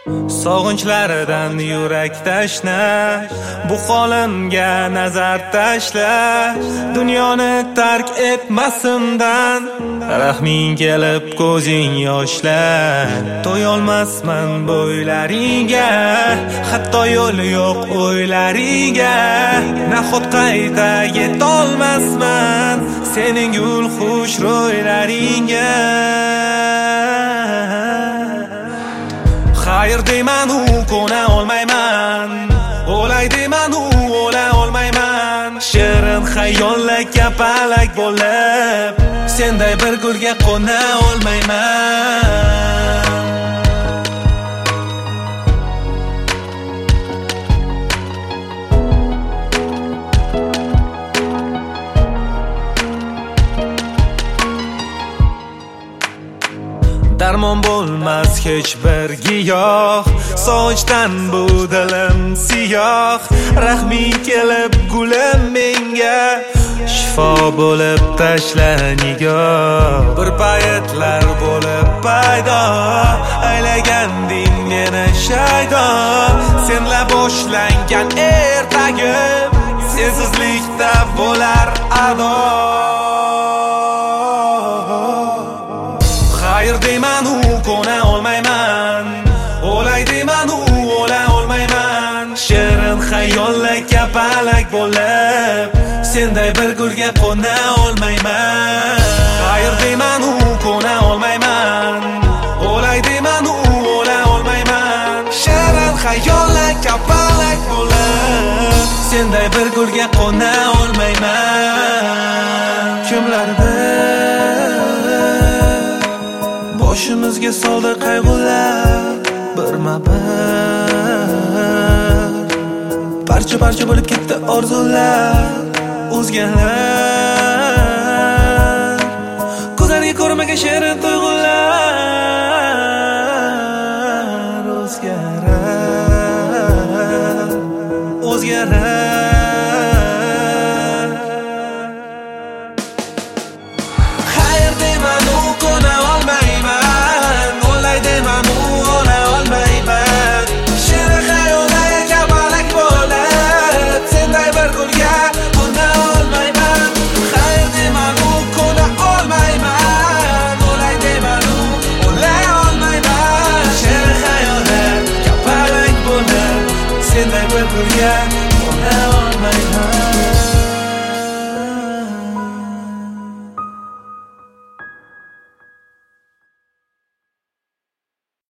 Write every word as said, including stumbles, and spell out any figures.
Sog'inchlaridan yurak tashna, bu holimga nazar tashla. Dunyoni tark etmasimdan, rahming kelib ko'zing yoshlar. To'yolmasman bo'ylaringga, hatto yo'l yo'q o'ylariga. Nahot qayta yetolmasman sening gul xush ro'ylaringga. Xayr deyman u ko'na olmayman, o'lay deyman u o'la olmayman. Shirin xayollar kapalak bo'lib, senday bir gulga qo'na olmayman. Darmon bo'lmas hech bir giyoh, sochdan bu dilim siyoh. Rahming kelib gulim menga, shifo bo'lib tashla nigoh. Bir paytlar bo'lib paydo, aylaganding meni shaydo. Senla boshlangan ertagim, sensizlikda bo'lar ado. Xayr deyman u ko'na olmayman, o'lay deyman u o'la olmayman. Shirin xayollar kapalak bo'lib, senday bir gulga qo'na olmayman. Xayr deyman u ko'na olmayman, o'lay deyman u o'la olmayman. Shirin xayollar kapalak bo'lib, senday bir gulga qo'na olmayman. Kimlardir boshimizga soldi qayg'ular, birma-bir parcha-parcha bo'lib ketdi orzular. O'zgalar ko'zlariga ko'rmagan shirin tuyg'ular. O'zgarar, o'zgarar. Xayr deyman u ko'na olmayman, o'lay deyman u o'la olmayman. Shirin xayollar kapalak bo'lib, senday bir gulga qo'na olmayman. Xayr deyman u ko'na olmayman, o'lay deyman u o'la olmayman. Shirin xayollar kapalak bo'lib, senday bir gulga qo'na olmayman.